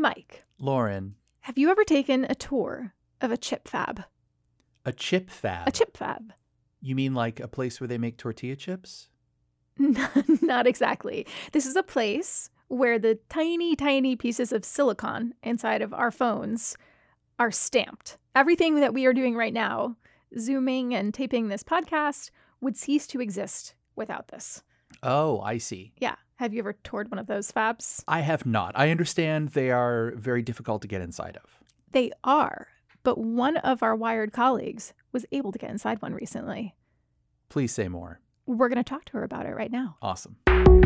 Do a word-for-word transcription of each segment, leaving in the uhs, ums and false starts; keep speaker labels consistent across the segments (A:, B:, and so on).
A: Mike.
B: Lauren.
A: Have you ever taken a tour of a chip fab?
B: A chip fab?
A: A chip fab.
B: You mean like a place where they make tortilla chips?
A: Not exactly. This is a place where the tiny, tiny pieces of silicon inside of our phones are stamped. Everything that we are doing right now, Zooming and taping this podcast, would cease to exist without this.
B: Oh, I see.
A: Yeah. Have you ever toured one of those fabs?
B: I have not. I understand they are very difficult to get inside of.
A: They are. But one of our Wired colleagues was able to get inside one recently.
B: Please say more.
A: We're going to talk to her about it right now.
B: Awesome.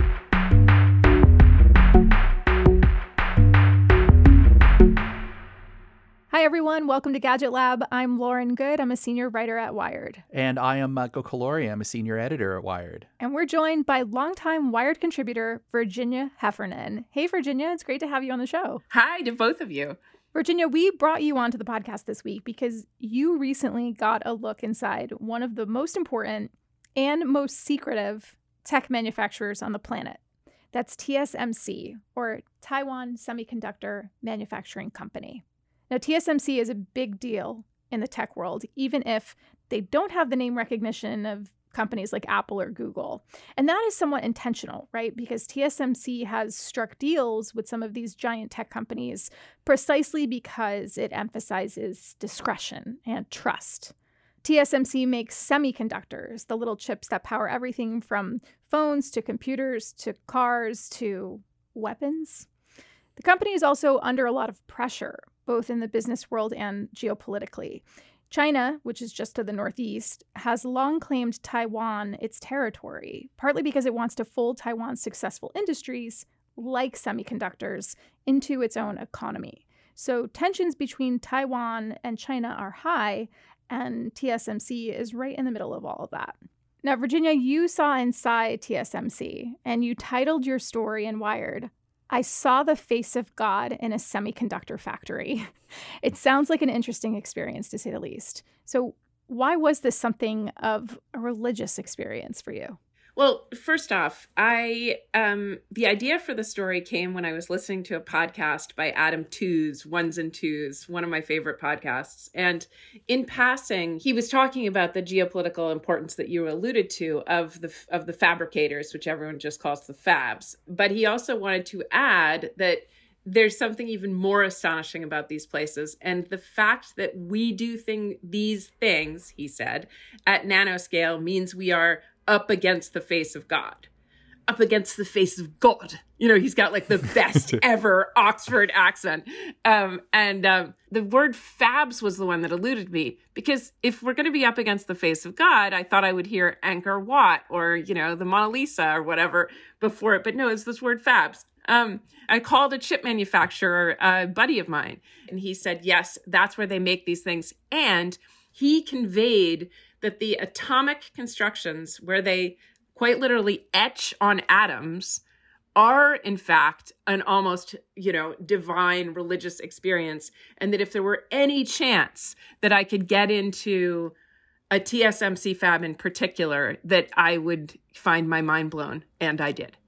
A: Hi, everyone. Welcome to Gadget Lab. I'm Lauren Good. I'm a senior writer at Wired.
B: And I am Michael Calori. I'm a senior editor at Wired.
A: And we're joined by longtime Wired contributor Virginia Heffernan. Hey, Virginia. It's great to have you on the show.
C: Hi to both of you.
A: Virginia, we brought you onto the podcast this week because you recently got a look inside one of the most important and most secretive tech manufacturers on the planet. That's T S M C, or Taiwan Semiconductor Manufacturing Company. Now, T S M C is a big deal in the tech world, even if they don't have the name recognition of companies like Apple or Google. And that is somewhat intentional, right? Because T S M C has struck deals with some of these giant tech companies precisely because it emphasizes discretion and trust. T S M C makes semiconductors, the little chips that power everything from phones to computers to cars to weapons. The company is also under a lot of pressure, both in the business world and geopolitically. China, which is just to the northeast, has long claimed Taiwan its territory, partly because it wants to fold Taiwan's successful industries, like semiconductors, into its own economy. So tensions between Taiwan and China are high, and T S M C is right in the middle of all of that. Now, Virginia, you saw inside T S M C, and you titled your story in Wired, "I saw the face of God in a semiconductor factory." It sounds like an interesting experience, to say the least. So why was this something of a religious experience for you?
C: Well, first off, I um, the idea for the story came when I was listening to a podcast by Adam Tooze, Ones and Twos, one of my favorite podcasts. And in passing, he was talking about the geopolitical importance that you alluded to of the of the fabricators, which everyone just calls the fabs. But he also wanted to add that there's something even more astonishing about these places. And the fact that we do thing these things, he said, at nanoscale means we are up against the face of God. Up against the face of God. You know, he's got like the best ever Oxford accent. Um, and um, the word fabs was the one that eluded me. Because if we're going to be up against the face of God, I thought I would hear Angkor Wat or, you know, the Mona Lisa or whatever before it. But no, it's this word fabs. Um, I called a chip manufacturer, a buddy of mine, and he said, yes, that's where they make these things. And he conveyed that the atomic constructions where they quite literally etch on atoms are, in fact, an almost, you know, divine religious experience. And that if there were any chance that I could get into a T S M C fab in particular, that I would find my mind blown. And I did.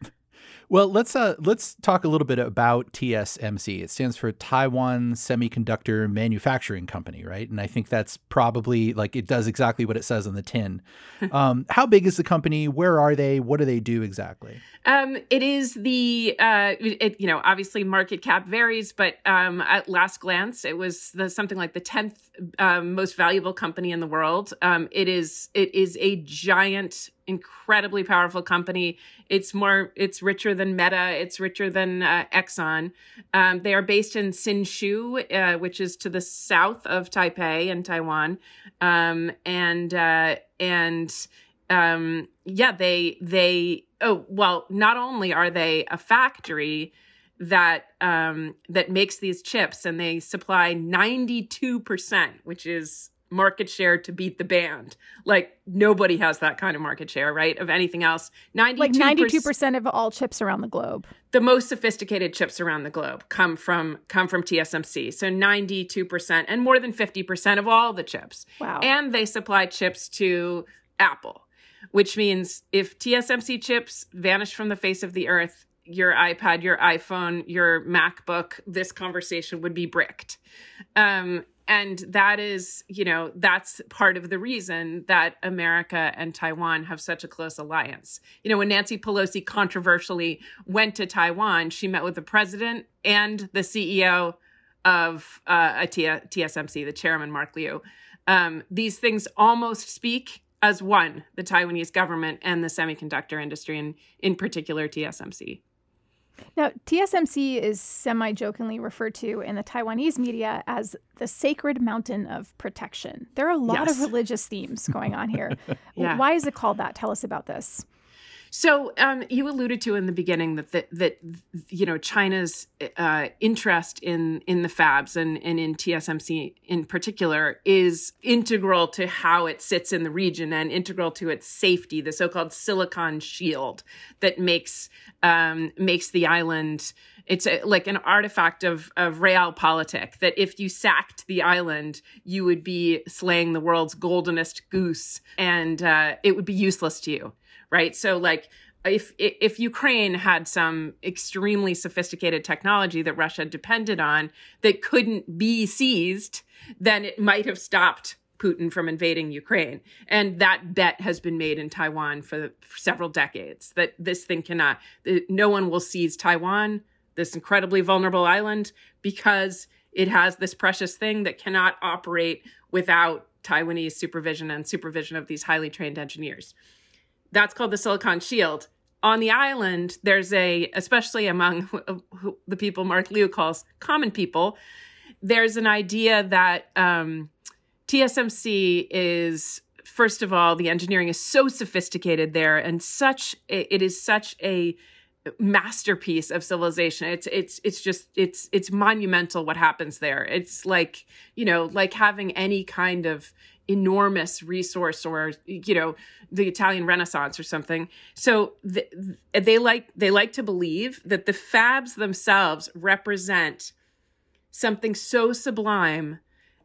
B: Well, let's uh, let's talk a little bit about T S M C. It stands for Taiwan Semiconductor Manufacturing Company, right? And I think that's probably like it does exactly what it says on the tin. Um, how big is the company? Where are they? What do they do exactly?
C: Um, it is the, uh, it, you know, obviously market cap varies, but um, at last glance, it was the, something like the tenth um, most valuable company in the world. Um, it is it is a giant, incredibly powerful company. It's more, it's richer than Meta. It's richer than uh, Exxon. Um, they are based in Hsinchu, uh, which is to the south of Taipei in Taiwan. Um, and, uh, and, um, yeah, they, they, oh, well, not only are they a factory that, um, that makes these chips, and they supply ninety-two percent, which is market share to beat the band. Like nobody has that kind of market share, right? Of anything else. ninety-two percent,
A: like ninety-two percent of all chips around the globe.
C: The most sophisticated chips around the globe come from come from T S M C. So ninety-two percent and more than fifty percent of all the chips.
A: Wow.
C: And they supply chips to Apple, which means if T S M C chips vanish from the face of the earth, your iPad, your iPhone, your MacBook, this conversation would be bricked. Um, and that is, you know, that's part of the reason that America and Taiwan have such a close alliance. You know, when Nancy Pelosi controversially went to Taiwan, she met with the president and the C E O of uh, a T S M C, the chairman, Mark Liu. Um, these things almost speak as one, the Taiwanese government and the semiconductor industry, and in particular, T S M C.
A: Now, T S M C is semi-jokingly referred to in the Taiwanese media as the sacred mountain of protection. There are a lot
C: Yes.
A: of religious themes going on here.
C: Yeah.
A: Why is it called that? Tell us about this.
C: So um, you alluded to in the beginning that that, that you know China's uh, interest in in the fabs and, and in T S M C in particular is integral to how it sits in the region and integral to its safety, the so-called silicon shield that makes um, makes the island. It's a, like an artifact of, of realpolitik, that if you sacked the island, you would be slaying the world's goldenest goose and uh, it would be useless to you. Right. So like if if Ukraine had some extremely sophisticated technology that Russia depended on that couldn't be seized, then it might have stopped Putin from invading Ukraine. And that bet has been made in Taiwan for, for several decades, that this thing cannot, no one will seize Taiwan, this incredibly vulnerable island, because it has this precious thing that cannot operate without Taiwanese supervision and supervision of these highly trained engineers. That's called the Silicon Shield. On the island, there's a, especially among the people Mark Liu calls common people, there's an idea that um, T S M C is, first of all, the engineering is so sophisticated there and such, it is such a masterpiece of civilization. It's it's it's just it's it's monumental what happens there. It's like, you know, like having any kind of enormous resource or, you know, the Italian Renaissance or something. So th- they like they like to believe that the fabs themselves represent something so sublime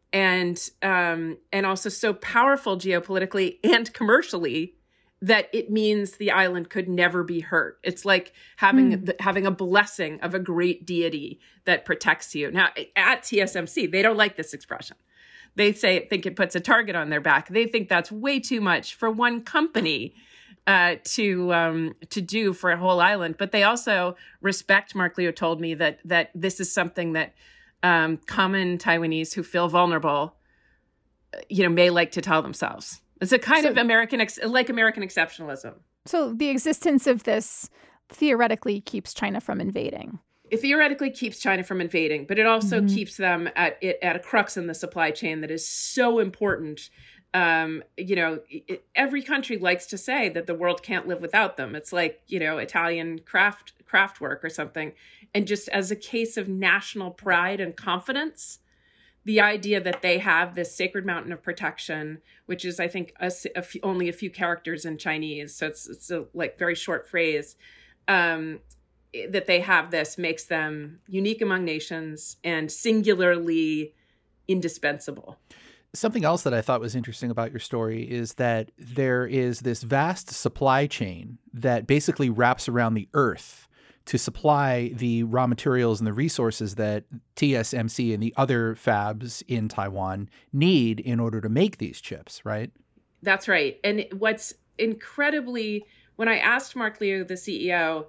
C: and um, and also so powerful geopolitically and commercially that it means the island could never be hurt. It's like having mm. the, having a blessing of a great deity that protects you. Now, at T S M C, they don't like this expression. They say think it puts a target on their back. They think that's way too much for one company uh, to um, to do for a whole island. But they also respect. Mark Liu told me that that this is something that um, common Taiwanese who feel vulnerable, you know, may like to tell themselves. It's a kind so, of American, ex- like American exceptionalism.
A: So the existence of this theoretically keeps China from invading.
C: It theoretically keeps China from invading, but it also
A: mm-hmm.
C: keeps them at it at a crux in the supply chain that is so important. Um, you know, it, every country likes to say that the world can't live without them. It's like, you know, Italian craft craft work or something. And just as a case of national pride and confidence, the idea that they have this sacred mountain of protection, which is, I think, a, a few, only a few characters in Chinese, so it's, it's a like very short phrase, um, that they have this makes them unique among nations and singularly indispensable.
B: Something else that I thought was interesting about your story is that there is this vast supply chain that basically wraps around the earth to supply the raw materials and the resources that T S M C and the other fabs in Taiwan need in order to make these chips, right?
C: That's right. And what's incredibly, when I asked Mark Liu, the C E O,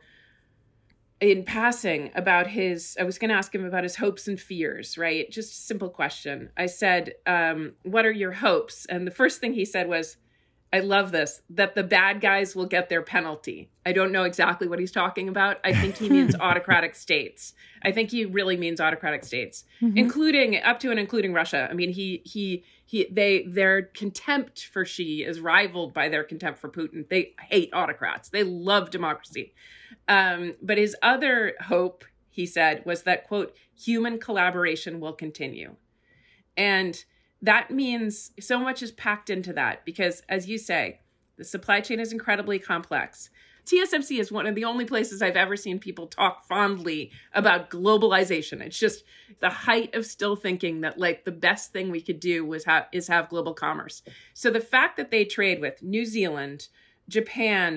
C: in passing about his, I was going to ask him about his hopes and fears, right? Just a simple question. I said, um, what are your hopes? And the first thing he said was, I love this, that the bad guys will get their penalty. I don't know exactly what he's talking about. I think he means autocratic states. I think he really means autocratic states, mm-hmm. including up to and including Russia. I mean, he he he they their contempt for Xi is rivaled by their contempt for Putin. They hate autocrats. They love democracy. Um, but his other hope, he said, was that, quote, human collaboration will continue. And that means so much is packed into that because, as you say, the supply chain is incredibly complex. T S M C is one of the only places I've ever seen people talk fondly about globalization. It's just the height of still thinking that like the best thing we could do was have is have global commerce. So the fact that they trade with New Zealand, Japan,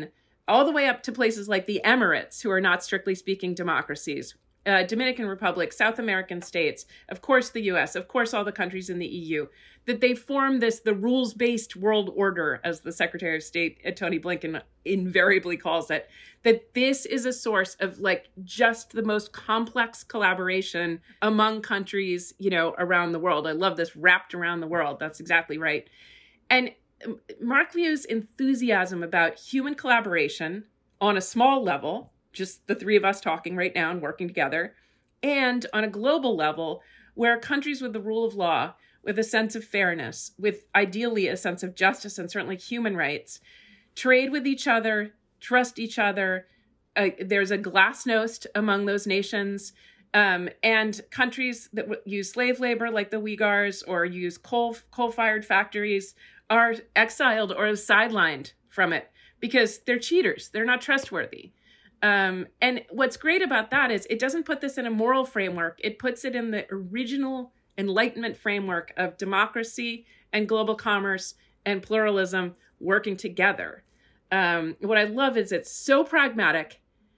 C: all the way up to places like the Emirates, who are not strictly speaking democracies, uh, Dominican Republic, South American states, of course the U S, of course all the countries in the E U, that they form this, the rules-based world order, as the Secretary of State, uh, Tony Blinken, invariably calls it, that this is a source of like just the most complex collaboration among countries, you know, around the world. I love this, wrapped around the world. That's exactly right. And Mark Liu's enthusiasm about human collaboration on a small level, just the three of us talking right now and working together, and on a global level where countries with the rule of law, with a sense of fairness, with ideally a sense of justice and certainly human rights, trade with each other, trust each other. Uh, there's a glasnost among those nations. Um, and countries that w- use slave labor like the Uyghurs or use coal, coal-fired factories are exiled or sidelined from it because they're cheaters. They're not trustworthy. Um, and what's great about that is it doesn't put this in a moral framework. It puts it in the original Enlightenment framework of democracy and global commerce and pluralism working together. Um, what I love is it's so pragmatic,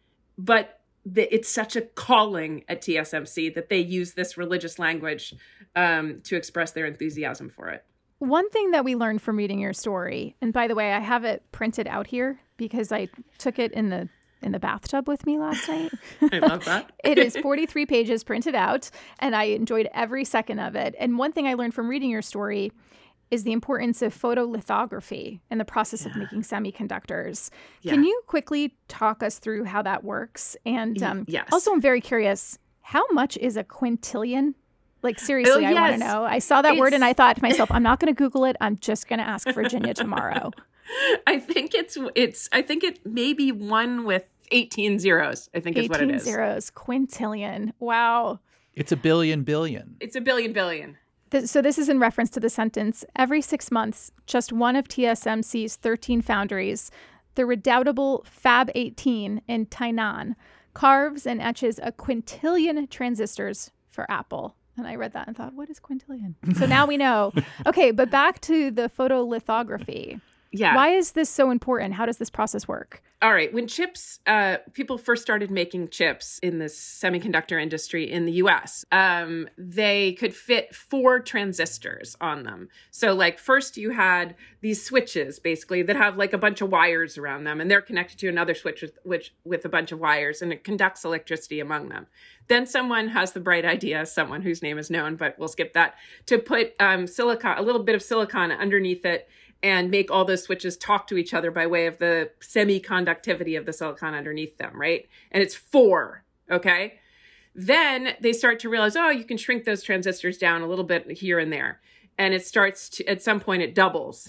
C: but the, it's such a calling at T S M C that they use this religious language um, to express their enthusiasm for it.
A: One thing that we learned from reading your story, and by the way, I have it printed out here because I took it in the in the bathtub with me last night.
C: I love that.
A: It is forty-three pages printed out, and I enjoyed every second of it. And one thing I learned from reading your story is the importance of photolithography in the process yeah. of making semiconductors. Yeah. Can you quickly talk us through how that works? And um,
C: yes.
A: also, I'm very curious, how much is a quintillion? Like, seriously,
C: oh,
A: I
C: yes.
A: want to know. I saw that
C: it's...
A: word and I thought to myself, I'm not going to Google it. I'm just going to ask Virginia tomorrow.
C: I think it's, it's, I think it may be one with eighteen zeros, I think is what it is.
A: eighteen zeros, quintillion. Wow.
B: It's a billion billion.
C: It's a billion billion.
A: So this is in reference to the sentence, every six months, just one of T S M C's thirteen foundries, the redoubtable Fab eighteen in Tainan, carves and etches a quintillion transistors for Apple. And I read that and thought, what is quintillion? So now we know. Okay, but back to the photolithography.
C: Yeah.
A: Why is this so important? How does this process work?
C: All right. When chips, uh, people first started making chips in the semiconductor industry in the U S, um, they could fit four transistors on them. So like first you had these switches basically that have like a bunch of wires around them and they're connected to another switch with, which, with a bunch of wires and it conducts electricity among them. Then someone has the bright idea, someone whose name is known, but we'll skip that, to put um, silicon, a little bit of silicon underneath it and make all those switches talk to each other by way of the semiconductivity of the silicon underneath them, right? And it's four, okay? Then they start to realize, oh, you can shrink those transistors down a little bit here and there. And it starts to, at some point, it doubles.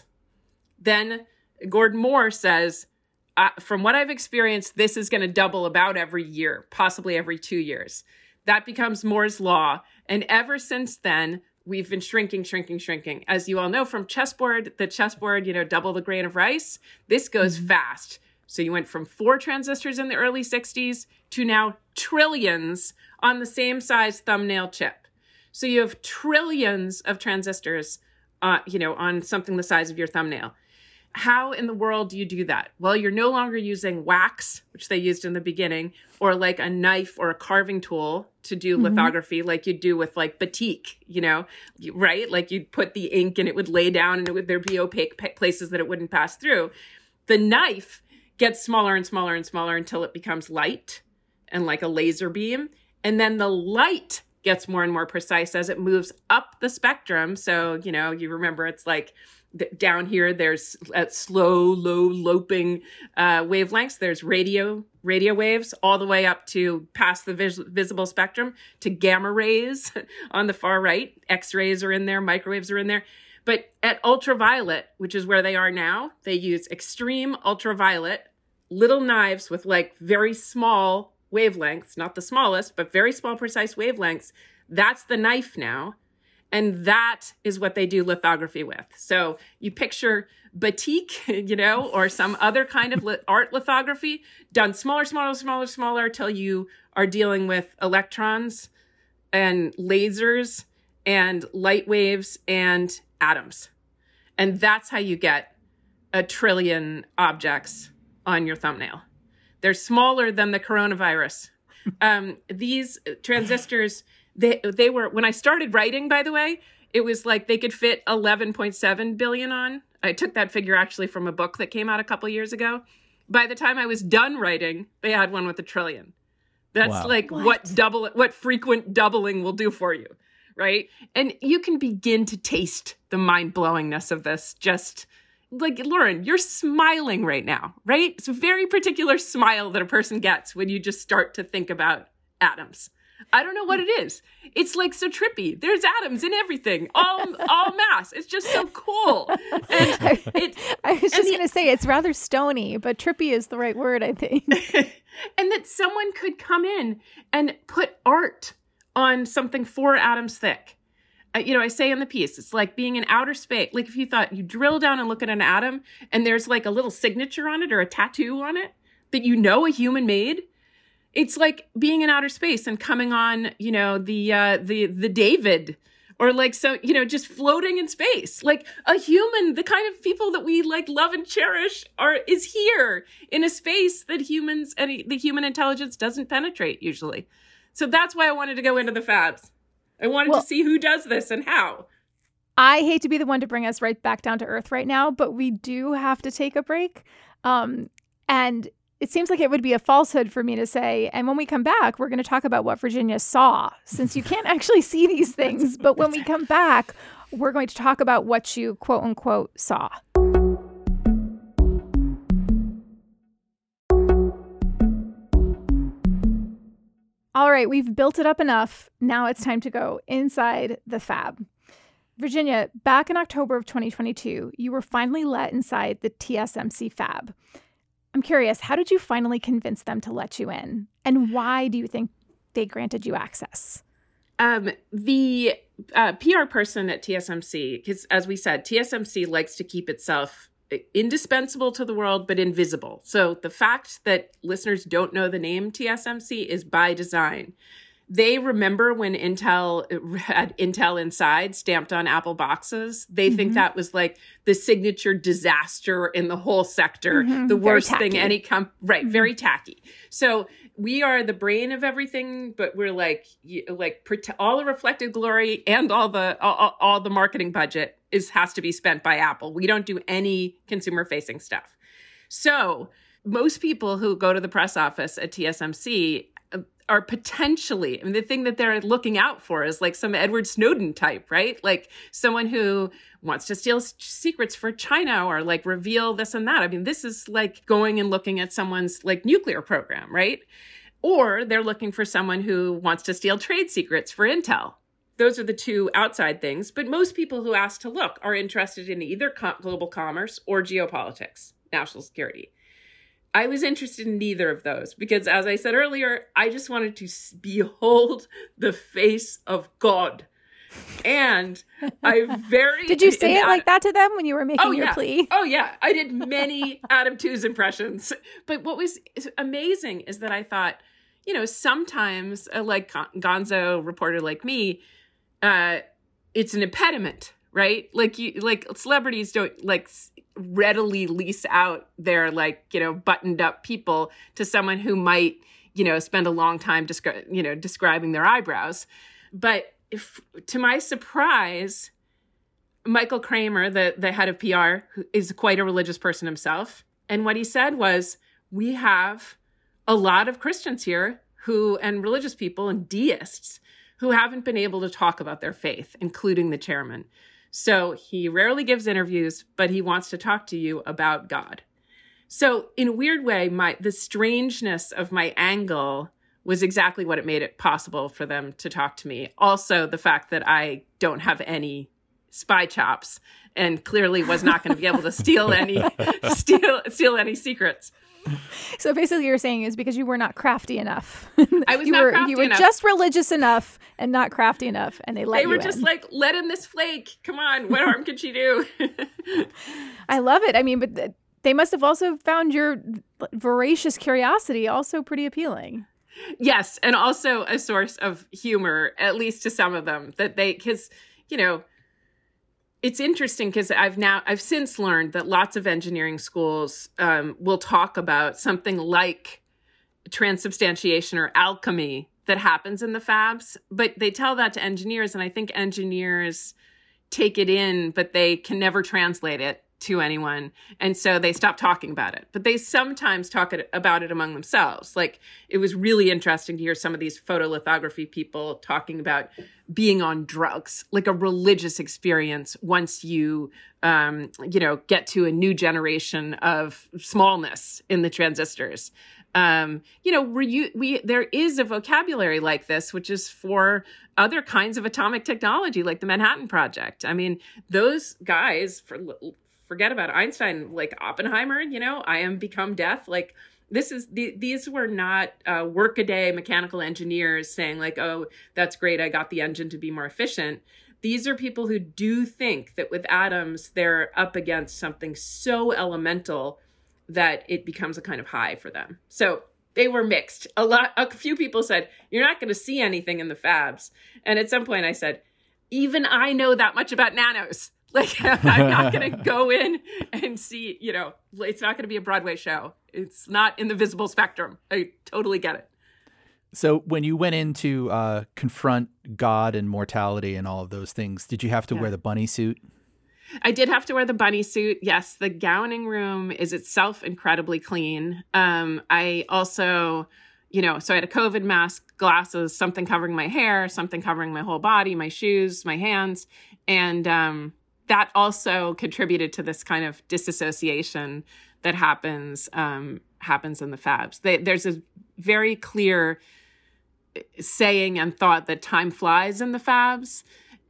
C: Then Gordon Moore says, uh, from what I've experienced, this is going to double about every year, possibly every two years. That becomes Moore's law. And ever since then, we've been shrinking, shrinking, shrinking. As you all know from chessboard, the chessboard, you know, double the grain of rice. This goes mm-hmm. fast. So you went from four transistors in the early sixties to now trillions on the same size thumbnail chip. So you have trillions of transistors, uh, you know, on something the size of your thumbnail. How in the world do you do that? Well, you're no longer using wax, which they used in the beginning, or like a knife or a carving tool to do mm-hmm. lithography like you do with like batik, you know, right? Like you'd put the ink and it would lay down and it would, there'd be opaque places that it wouldn't pass through. The knife gets smaller and smaller and smaller until it becomes light and like a laser beam. And then the light gets more and more precise as it moves up the spectrum. So, you know, you remember it's like, down here, there's at slow, low, loping uh, wavelengths. There's radio, radio waves all the way up to past the vis- visible spectrum to gamma rays on the far right. X-rays are in there, microwaves are in there. But at ultraviolet, which is where they are now, they use extreme ultraviolet, little knives with like very small wavelengths, not the smallest, but very small, precise wavelengths. That's the knife now. And that is what they do lithography with. So you picture batik, you know, or some other kind of li- art lithography done smaller, smaller, smaller, smaller till you are dealing with electrons and lasers and light waves and atoms. And that's how you get a trillion objects on your thumbnail. They're smaller than the coronavirus. Um, these transistors, they they were, when I started writing, by the way, it was like they could fit eleven point seven billion on. I took that figure actually from a book that came out a couple years ago. By the time I was done writing, they had one with a trillion. That's wow. like what? what double, what frequent doubling will do for you, right? And you can begin to taste the mind-blowingness of this. Just like, Lauren, you're smiling right now, right? It's a very particular smile that a person gets when you just start to think about atoms. I don't know what it is. It's like so trippy. There's atoms in everything, all all mass. It's just so cool. And it,
A: I was just going to say it's rather stony, but trippy is the right word, I think.
C: And that someone could come in and put art on something four atoms thick. Uh, you know, I say in the piece, it's like being in outer space. Like if you thought you drill down and look at an atom and there's like a little signature on it or a tattoo on it that you know a human made. It's like being in outer space and coming on, you know, the uh, the the David, or like, so, you know, just floating in space. Like a human, the kind of people that we like love and cherish are is here in a space that humans and the human intelligence doesn't penetrate usually. So that's why I wanted to go into the fabs. I wanted well, to see who does this and how.
A: I hate to be the one to bring us right back down to earth right now, but we do have to take a break. Um, and it seems like it would be a falsehood for me to say, and when we come back, we're going to talk about what Virginia saw, since you can't actually see these things. But when we come back, we're going to talk about what you, quote unquote, saw. All right, we've built it up enough. Now it's time to go inside the fab. Virginia, back in October of twenty twenty-two, you were finally let inside the T S M C fab. I'm curious, how did you finally convince them to let you in? And why do you think they granted you access?
C: Um, the uh, P R person at T S M C, because as we said, T S M C likes to keep itself indispensable to the world, but invisible. So the fact that listeners don't know the name T S M C is by design. They remember when Intel had Intel Inside stamped on Apple boxes. They mm-hmm. think that was like the signature disaster in the whole sector, mm-hmm. the worst thing any com- right, mm-hmm. very tacky. So we are the brain of everything, but we're like like all the reflected glory and all the all, all the marketing budget is has to be spent by Apple. We don't do any consumer facing stuff. So most people who go to the press office at T S M C are potentially, I mean, the thing that they're looking out for is like some Edward Snowden type, right? Like someone who wants to steal secrets for China or like reveal this and that. I mean, this is like going and looking at someone's like nuclear program, right? Or they're looking for someone who wants to steal trade secrets for Intel. Those are the two outside things. But most people who ask to look are interested in either co- global commerce or geopolitics, national security. I was interested in neither of those because, as I said earlier, I just wanted to behold the face of God. And I very...
A: Did you say it like that to them when you were making
C: oh,
A: your
C: yeah.
A: plea?
C: Oh, yeah. I did many Adam Tooze impressions. But what was amazing is that I thought, you know, sometimes a like gonzo reporter like me, uh, it's an impediment, right? Like you, like celebrities don't like... readily lease out their like, you know, buttoned up people to someone who might, you know, spend a long time, descri- you know, describing their eyebrows. But if, to my surprise, Michael Kramer, the, the head of P R, who is quite a religious person himself. And what he said was, we have a lot of Christians here who, and religious people and deists who haven't been able to talk about their faith, including the chairman. So he rarely gives interviews, but he wants to talk to you about God. So in a weird way, my the strangeness of my angle was exactly what it made it possible for them to talk to me. Also, the fact that I don't have any spy chops and clearly was not going to be able to steal any steal steal any secrets.
A: So basically you're saying is because you were not crafty enough.
C: I was
A: you
C: not
A: were,
C: crafty
A: You were
C: enough.
A: just religious enough and not crafty enough, and they let
C: they
A: you
C: were
A: in.
C: just like, let in this flake. Come on, what harm could she do?
A: I love it. I mean, but th- they must have also found your voracious curiosity also pretty appealing.
C: Yes, and also a source of humor, at least to some of them, that they, because, you know, It's interesting because I've now, I've since learned that lots of engineering schools um, will talk about something like transubstantiation or alchemy that happens in the fabs, but they tell that to engineers, and I think engineers take it in, but they can never translate it to anyone. And so they stop talking about it. But they sometimes talk it, about it among themselves. Like, it was really interesting to hear some of these photolithography people talking about being on drugs, like a religious experience once you, um, you know, get to a new generation of smallness in the transistors. Um, you know, we, we, there is a vocabulary like this, which is for other kinds of atomic technology, like the Manhattan Project. I mean, those guys, for, forget about Einstein, like Oppenheimer, you know, I am become death. Like, this is, the, these were not uh, workaday mechanical engineers saying like, oh, that's great, I got the engine to be more efficient. These are people who do think that with atoms, they're up against something so elemental that it becomes a kind of high for them. So they were mixed. A lot, a few people said, you're not going to see anything in the fabs. And at some point I said, even I know that much about nanos. Like, I'm not going to go in and see, you know, it's not going to be a Broadway show. It's not in the visible spectrum. I totally get it.
B: So when you went in to uh, confront God and mortality and all of those things, did you have to yeah. wear the bunny suit?
C: I did have to wear the bunny suit. Yes, the gowning room is itself incredibly clean. Um, I also, you know, so I had a COVID mask, glasses, something covering my hair, something covering my whole body, my shoes, my hands. And um, that also contributed to this kind of disassociation that happens um, happens in the fabs. They, there's a very clear saying and thought that time flies in the fabs.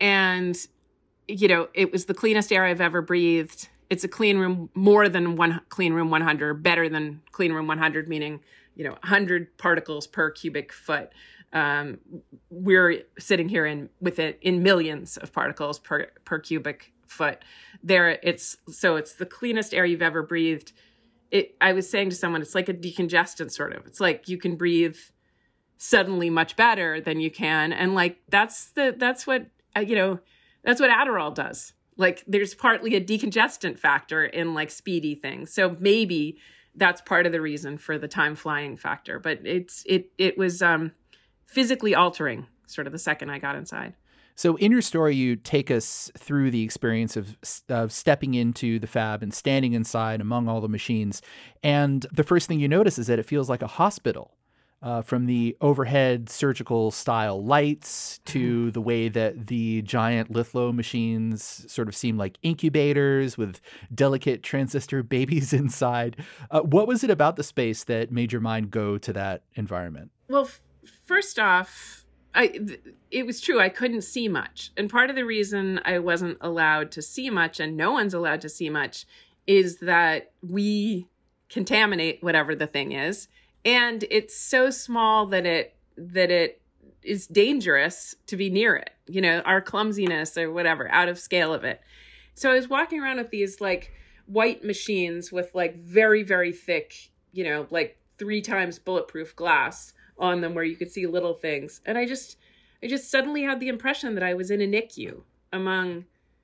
C: And you know, it was the cleanest air I've ever breathed. It's a clean room, more than one clean room one hundred, better than clean room one hundred, meaning, you know, one hundred particles per cubic foot. Um, we're sitting here in with it in millions of particles per, per cubic foot. There, it's so it's the cleanest air you've ever breathed. It, I was saying to someone, it's like a decongestant sort of. It's like you can breathe suddenly much better than you can, and like that's the that's what uh, you know. That's what Adderall does. Like, there's partly a decongestant factor in like speedy things. So maybe that's part of the reason for the time flying factor. But it's it it was um, physically altering sort of the second I got inside.
B: So in your story, you take us through the experience of, of stepping into the fab and standing inside among all the machines. And the first thing you notice is that it feels like a hospital. Uh, from the overhead surgical style lights to the way that the giant litho machines sort of seem like incubators with delicate transistor babies inside. Uh, what was it about the space that made your mind go to that environment?
C: Well, f- first off, I, th- it was true. I couldn't see much. And part of the reason I wasn't allowed to see much, and no one's allowed to see much, is that we contaminate whatever the thing is. And it's so small that it that it is dangerous to be near it, you know, our clumsiness or whatever, out of scale of it. So I was walking around with these like white machines with like very, very thick, you know, like three times bulletproof glass on them where you could see little things. And I just, I just suddenly had the impression that I was in a N I C U among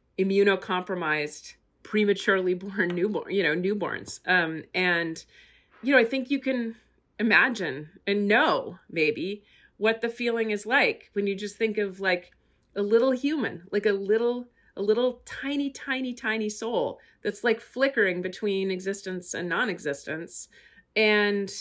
C: immunocompromised, prematurely born newborn, you know, newborns. Um, and, you know, I think you can imagine and know maybe what the feeling is like when you just think of like a little human, like a little, a little tiny, tiny, tiny soul that's like flickering between existence and non-existence. And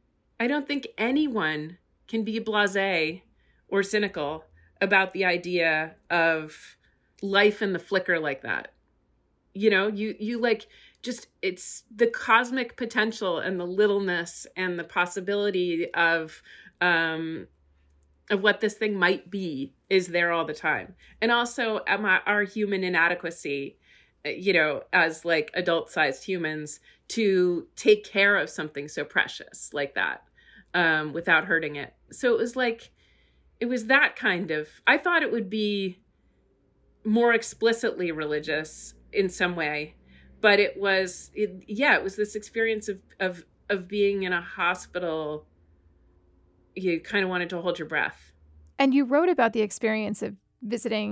C: I don't think anyone can be blasé or cynical about the idea of life in the flicker like that. You know, you, you like, just it's the cosmic potential and the littleness and the possibility of um, of what this thing might be is there all the time. And also um, our human inadequacy, you know, as like adult-sized humans to take care of something so precious like that um, without hurting it. So it was like, it was that kind of, I thought it would be more explicitly religious in some way. But it was, it, yeah, it was this experience of, of, of being in a hospital. You kind of wanted to hold your breath.
A: And you wrote about the experience of visiting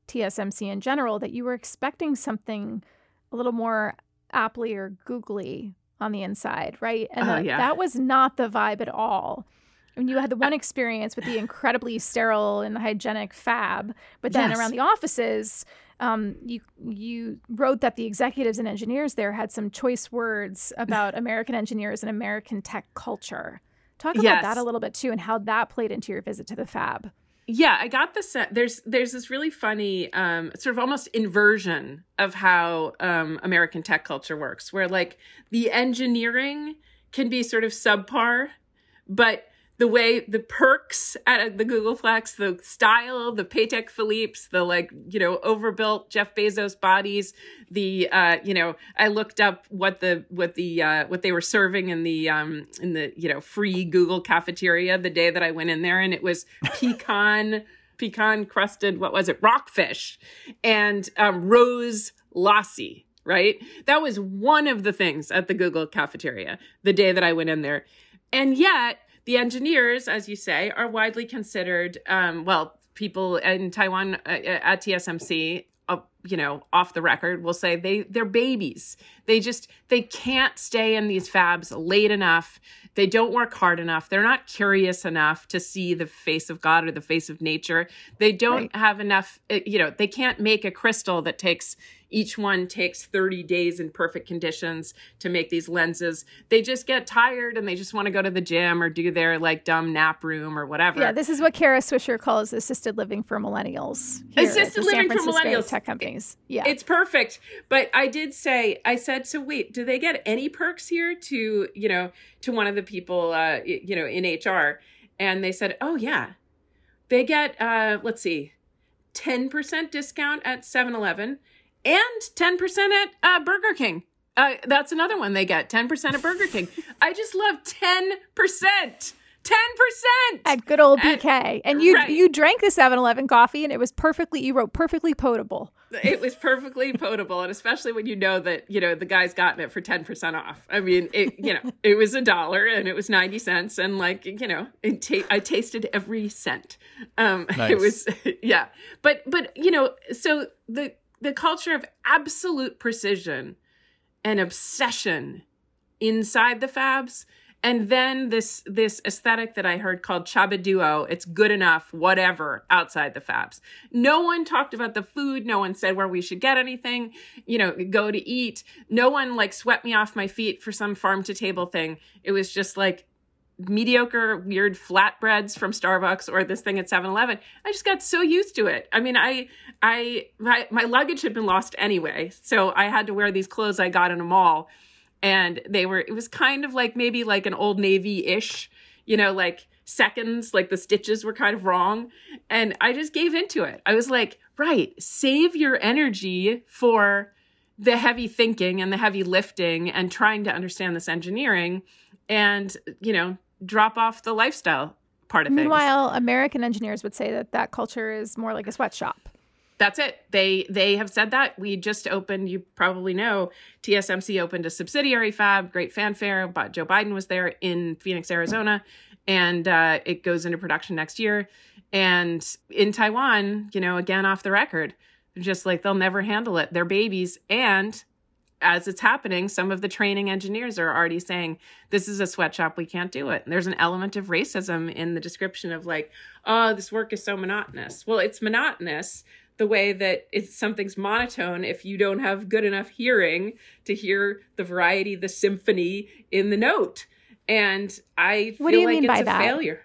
A: T S M C in general that you were expecting something a little more Apple-y or googly on the inside, right? And
C: Oh,
A: that,
C: yeah.
A: that was not the vibe at all. I mean, you had the one experience with the incredibly sterile and hygienic fab, but then
C: Yes.
A: around the offices, um, you you wrote that the executives and engineers there had some choice words about American engineers and American tech culture. Talk about
C: Yes.
A: that a little bit too, and how that played into your visit to the fab.
C: Yeah, I got the set. There's there's this really funny um, sort of almost inversion of how um, American tech culture works, where like the engineering can be sort of subpar, but the way the perks at the Googleplex, the style, the Patek Philippe's, the like, you know, overbuilt Jeff Bezos bodies, the, uh, you know, I looked up what the, what the, uh, what they were serving in the, um, in the, you know, free Google cafeteria the day that I went in there, and it was pecan, pecan crusted, what was it? Rockfish and, um, rose lassi. Right? That was one of the things at the Google cafeteria the day that I went in there. And yet, the engineers, as you say, are widely considered, um, well, people in Taiwan uh, at T S M C, uh, you know, off the record, will say they, they're babies. They just, they can't stay in these fabs late enough. They don't work hard enough. They're not curious enough to see the face of God or the face of nature. They don't
A: Right.
C: have enough, you know, they can't make a crystal that takes, each one takes thirty days in perfect conditions to make these lenses. They just get tired and they just want to go to the gym or do their like dumb nap room or whatever.
A: Yeah, this is what Kara Swisher calls assisted living for millennials. Here at
C: Assisted
A: the San
C: living for
A: Francisco
C: millennials.
A: tech companies. Yeah.
C: It's perfect. But I did say, I said, so wait, do they get any perks here to, you know, to one of the people, uh, you know, in H R? And they said, oh, yeah, they get, uh, let's see, ten percent discount at seven eleven and ten percent at uh, Burger King. Uh, that's another one they get, ten percent at Burger King. I just love ten percent. ten percent!
A: At good old B
C: At-
A: K. And you
C: right.
A: you drank the seven eleven coffee and it was perfectly, you wrote perfectly potable.
C: It was perfectly potable, and especially when you know that, you know, the guy's gotten it for ten percent off. I mean, it, you know, it was a dollar and it was ninety cents, and like, you know, it ta- I tasted every cent. Um,
B: Nice.
C: It was, yeah. But, but, you know, so the, the culture of absolute precision and obsession inside the fabs, and then this this aesthetic that I heard called Chabaduo, it's good enough, whatever, outside the fabs. No one talked about the food. No one said where we should get anything, you know, go to eat. No one like swept me off my feet for some farm to table thing. It was just like mediocre, weird flatbreads from Starbucks or this thing at seven eleven. I just got so used to it. I mean, I, I, my, my luggage had been lost anyway. So I had to wear these clothes I got in a mall. And they were, it was kind of like maybe like an Old Navy-ish, you know, like seconds, like the stitches were kind of wrong. And I just gave into it. I was like, right, save your energy for the heavy thinking and the heavy lifting and trying to understand this engineering and, you know, drop off the lifestyle part of things.
A: Meanwhile, American engineers would say that that culture is more like a sweatshop.
C: That's it. They they have said that. We just opened, you probably know, T S M C opened a subsidiary fab, great fanfare. But Joe Biden was there in Phoenix, Arizona, and uh, it goes into production next year. And in Taiwan, you know, again, off the record, they're just like, they'll never handle it. They're babies. And as it's happening, some of the training engineers are already saying, this is a sweatshop, we can't do it. And there's an element of racism in the description of like, oh, this work is so monotonous. Well, it's monotonous the way that it's something's monotone if you don't have good enough hearing to hear the variety, the symphony in the note. And I
A: What do
C: feel
A: you
C: like
A: mean
C: it's
A: by
C: a
A: that?
C: failure.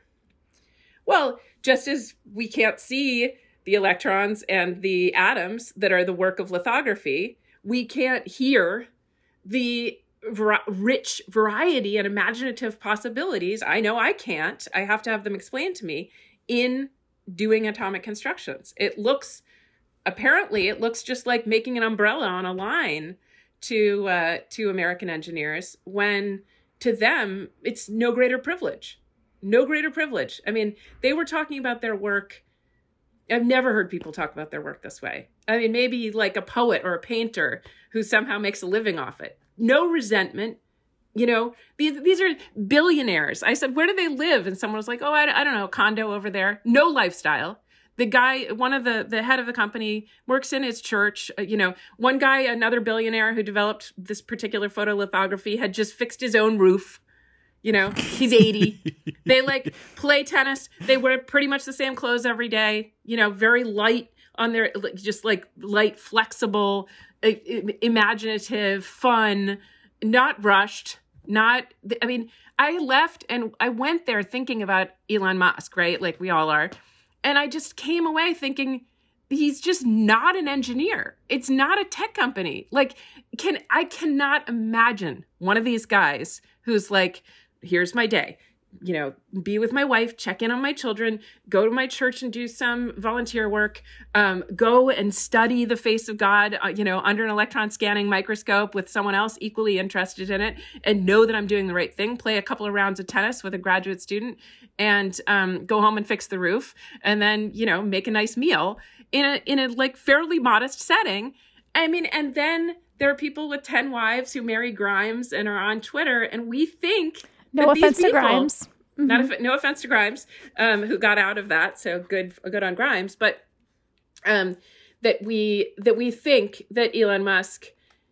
C: Well, just as we can't see the electrons and the atoms that are the work of lithography, we can't hear the var- rich variety and imaginative possibilities. I know I can't. I have to have them explained to me in doing atomic constructions. It looks Apparently, it looks just like making an umbrella on a line to uh, to American engineers, when to them, it's no greater privilege. No greater privilege. I mean, they were talking about their work. I've never heard people talk about their work this way. I mean, maybe like a poet or a painter who somehow makes a living off it. No resentment. You know, these, these are billionaires. I said, where do they live? And someone was like, oh, I, I don't know, condo over there. No lifestyle. The guy, one of the, the head of the company works in his church. Uh, you know, one guy, another billionaire who developed this particular photolithography had just fixed his own roof. You know, he's eighty. They like play tennis. They wear pretty much the same clothes every day, you know, very light on their, just like light, flexible, imaginative, fun, not rushed, not, I mean, I left and I went there thinking about Elon Musk, right? Like we all are. And I just came away thinking, he's just not an engineer. It's not a tech company. Like, can I cannot imagine one of these guys who's like, here's my day, you know, be with my wife, check in on my children, go to my church and do some volunteer work, um, go and study the face of God, uh, you know, under an electron scanning microscope with someone else equally interested in it, and know that I'm doing the right thing, play a couple of rounds of tennis with a graduate student, and um, go home and fix the roof, and then, you know, make a nice meal in a, in a like fairly modest setting. I mean, and then there are people with ten wives who marry Grimes and are on Twitter, and we think...
A: No
C: but
A: offense
C: people,
A: to Grimes. Mm-hmm.
C: Not a, no offense to Grimes, um, who got out of that. So good, good on Grimes. But um, that we that we think that Elon Musk,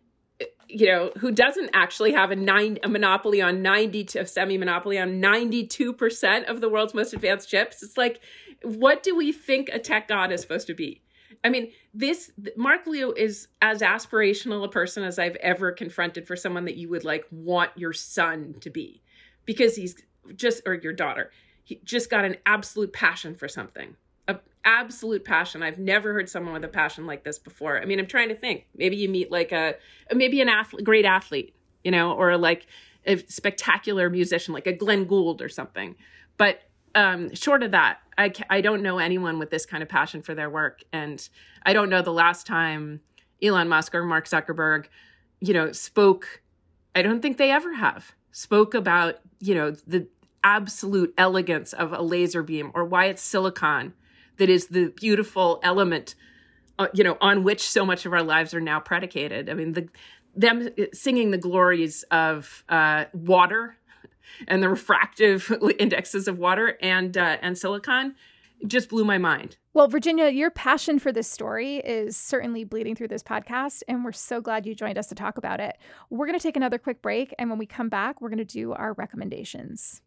C: you know, who doesn't actually have a nine a monopoly on ninety to a semi monopoly on ninety two percent of the world's most advanced chips. It's like, what do we think a tech god is supposed to be? I mean, this Mark Liu is as aspirational a person as I've ever confronted for someone that you would like want your son to be. Because he's just, or your daughter, he just got an absolute passion for something, an absolute passion. I've never heard someone with a passion like this before. I mean, I'm trying to think, maybe you meet like a, maybe an athlete, great athlete, you know, or like a spectacular musician, like a Glenn Gould or something. But um, short of that, I, I don't know anyone with this kind of passion for their work. And I don't know the last time Elon Musk or Mark Zuckerberg, you know, spoke. I don't think they ever have. Spoke about, you know, the absolute elegance of a laser beam, or why it's silicon that is the beautiful element, uh, you know, on which so much of our lives are now predicated. I mean, the them singing the glories of uh, water and the refractive indexes of water and uh, and silicon just blew my mind.
A: Well, Virginia, your passion for this story is certainly bleeding through this podcast, and we're so glad you joined us to talk about it. We're going to take another quick break, and when we come back, we're going to do our recommendations.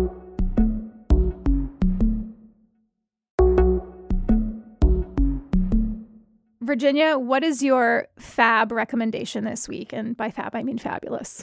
A: Virginia, what is your fab recommendation this week? And by fab, I mean fabulous.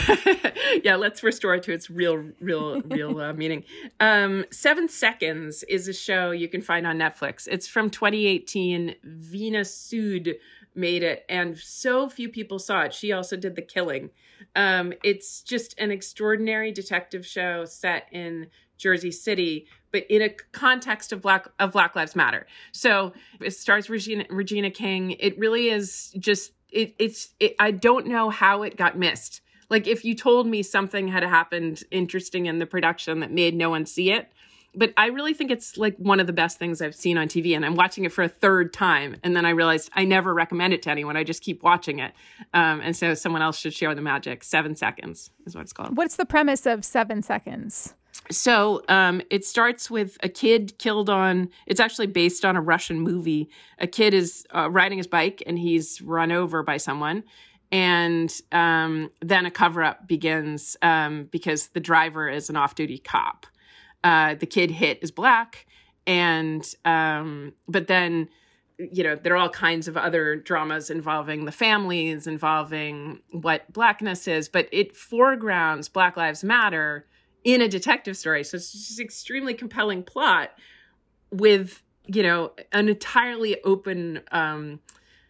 C: Yeah, let's restore it to its real, real, real uh, meaning. Um, Seven Seconds is a show you can find on Netflix. It's from twenty eighteen. Veena Sud made it, and so few people saw it. She also did The Killing. Um, it's just an extraordinary detective show set in Jersey City, but in a context of Black of Black Lives Matter. So it stars Regina Regina King. It really is just it, it's. It, I don't know how it got missed. Like if you told me something had happened interesting in the production that made no one see it, but I really think it's like one of the best things I've seen on T V. And I'm watching it for a third time, and then I realized I never recommend it to anyone. I just keep watching it, um, and so someone else should share the magic. Seven Seconds is what it's called.
A: What's the premise of Seven Seconds?
C: So um, it starts with a kid killed on, it's actually based on a Russian movie. A kid is uh, riding his bike and he's run over by someone. And um, then a cover-up begins um, because the driver is an off-duty cop. Uh, the kid hit is black. And, um, but then, you know, there are all kinds of other dramas involving the families, involving what blackness is. But it foregrounds Black Lives Matter in a detective story. So it's just an extremely compelling plot with, you know, an entirely open um,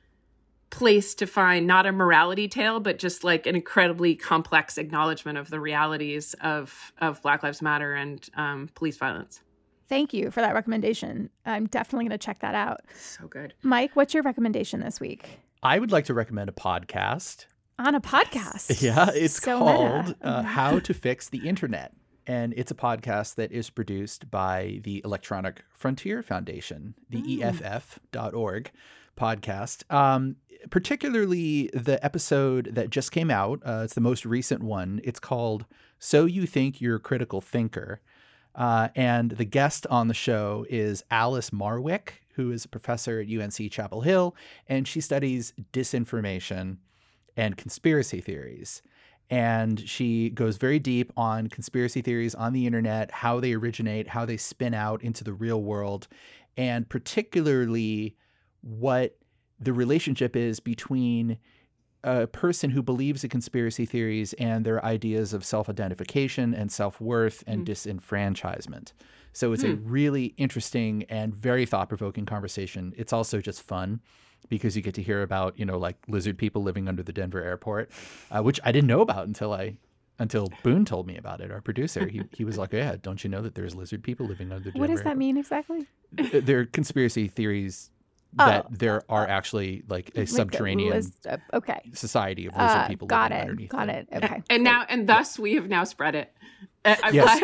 C: place to find not a morality tale, but just like an incredibly complex acknowledgement of the realities of, of Black Lives Matter and um, police violence.
A: Thank you for that recommendation. I'm definitely going to check that out.
C: So good.
A: Mike, what's your recommendation this week?
B: I would like to recommend a podcast.
A: On a podcast?
B: Yeah, it's
A: so
B: called uh, How to Fix the Internet. And it's a podcast that is produced by the Electronic Frontier Foundation, the mm. E F F dot org podcast. Um, particularly the episode that just came out. Uh, it's the most recent one. It's called So You Think You're a Critical Thinker. Uh, and the guest on the show is Alice Marwick, who is a professor at U N C Chapel Hill, and she studies disinformation and conspiracy theories. And she goes very deep on conspiracy theories on the internet, how they originate, how they spin out into the real world, and particularly what the relationship is between a person who believes in conspiracy theories and their ideas of self-identification and self-worth and mm. disenfranchisement. So it's mm. a really interesting and very thought-provoking conversation. It's also just fun because you get to hear about, you know, like lizard people living under the Denver airport, uh, which I didn't know about until I until Boone told me about it. Our producer, he he was like, yeah, don't you know that there's lizard people living under the Denver
A: What does that
B: airport?
A: mean exactly?
B: They're conspiracy theories that oh, there are actually like a like subterranean
A: liz- uh, okay.
B: society of lizard
A: uh,
B: people
A: got
B: living
A: it,
B: underneath
A: got
B: them.
A: it. Okay.
C: And now, and thus we have now spread it. Uh,
B: yes.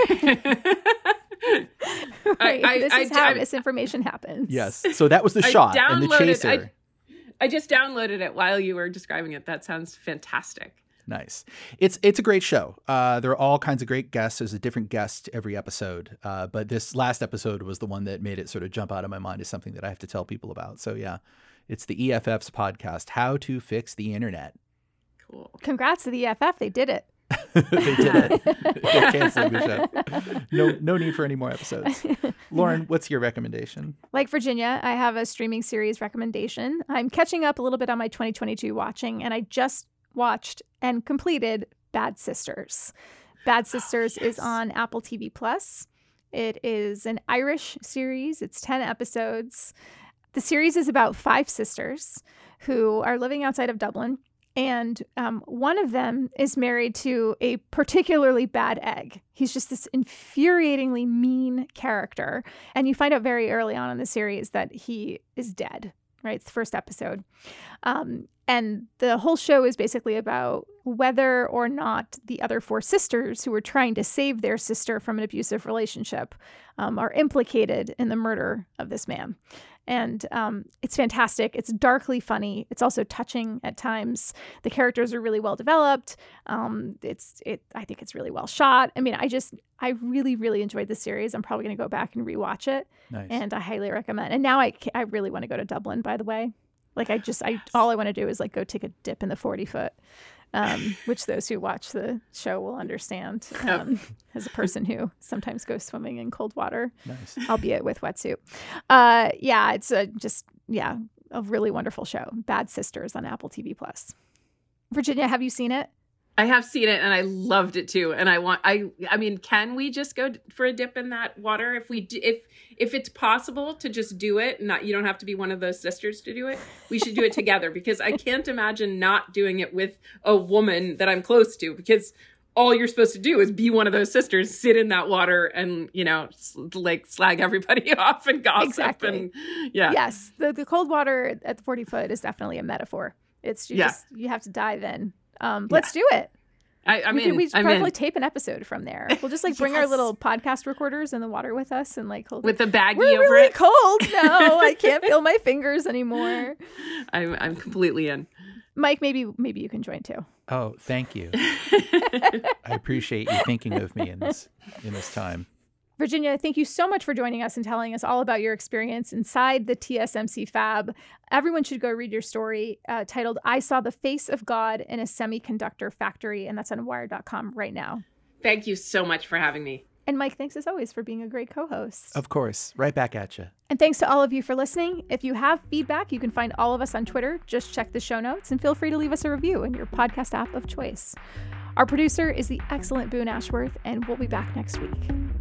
A: right.
C: I,
A: this
C: I,
A: is how
C: I,
A: misinformation happens.
B: Yes. So that was the shot and the chaser.
C: I, I just downloaded it while you were describing it. That sounds fantastic.
B: Nice. It's it's a great show. Uh, there are all kinds of great guests. There's a different guest every episode. Uh, but this last episode was the one that made it sort of jump out of my mind as something that I have to tell people about. So yeah, it's the E F F's podcast, How to Fix the Internet.
C: Cool.
A: Congrats to the E F F. They did it.
B: They did it. They're canceling the show. No, no need for any more episodes. Lauren, what's your recommendation?
A: Like Virginia, I have a streaming series recommendation. I'm catching up a little bit on my twenty twenty-two watching, and I just watched and completed Bad Sisters. Bad Sisters oh, yes. is on Apple T V Plus. It is an Irish series. It's ten episodes. The series is about five sisters who are living outside of Dublin. And um, one of them is married to a particularly bad egg. He's just this infuriatingly mean character. And you find out very early on in the series that he is dead, right? It's the first episode. Um, and the whole show is basically about whether or not the other four sisters who were trying to save their sister from an abusive relationship um, are implicated in the murder of this man. And um, it's fantastic. It's darkly funny. It's also touching at times. The characters are really well developed. Um, it's it. I think it's really well shot. I mean, I just I really really enjoyed the series. I'm probably going to go back and rewatch it.
B: Nice.
A: And I highly recommend. And now I I really want to go to Dublin. By the way, like I just I all I want to do is like go take a dip in the forty foot. Um, which those who watch the show will understand um, as a person who sometimes goes swimming in cold water,
B: nice.
A: albeit with wetsuit. Uh, yeah, it's a, just, yeah, a really wonderful show. Bad Sisters on Apple T V Plus. Virginia, have you seen it?
C: I have seen it and I loved it too. And I want, I, I mean, can we just go for a dip in that water? If we, do, if, if it's possible to just do it, not, you don't have to be one of those sisters to do it. We should do it together because I can't imagine not doing it with a woman that I'm close to, because all you're supposed to do is be one of those sisters, sit in that water and, you know, like slag everybody off and gossip.
A: Exactly.
C: And yeah.
A: Yes. The, the cold water at the forty foot is definitely a metaphor. It's you
C: yeah.
A: just, you have to dive in. Um, let's yeah. do it.
C: I, I mean,
A: we could, we should
C: I'm
A: probably
C: in.
A: tape an episode from there. We'll just like bring yes. our little podcast recorders in the water with us and like hold
C: with
A: it.
C: the baggie
A: We're
C: over
A: really
C: it.
A: Cold now. I can't feel my fingers anymore.
C: I'm I'm completely in.
A: Mike, maybe maybe you can join too.
B: Oh, thank you. I appreciate you thinking of me in this in this time.
A: Virginia, thank you so much for joining us and telling us all about your experience inside the T S M C Fab. Everyone should go read your story uh, titled, I Saw the Face of God in a Semiconductor Factory, and that's on wired dot com right now.
C: Thank you so much for having me.
A: And Mike, thanks as always for being a great co-host.
B: Of course. Right back at you.
A: And thanks to all of you for listening. If you have feedback, you can find all of us on Twitter. Just check the show notes and feel free to leave us a review in your podcast app of choice. Our producer is the excellent Boone Ashworth, and we'll be back next week.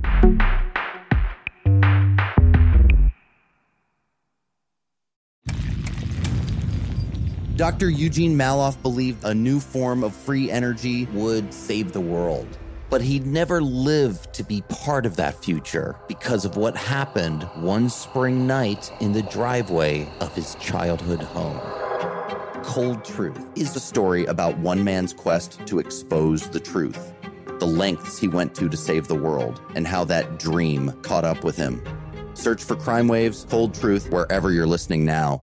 D: Doctor Eugene Maloff believed a new form of free energy would save the world. But he'd never lived to be part of that future because of what happened one spring night in the driveway of his childhood home. Cold Truth is a story about one man's quest to expose the truth, the lengths he went to to save the world, and how that dream caught up with him. Search for Crime Waves, Cold Truth, wherever you're listening now.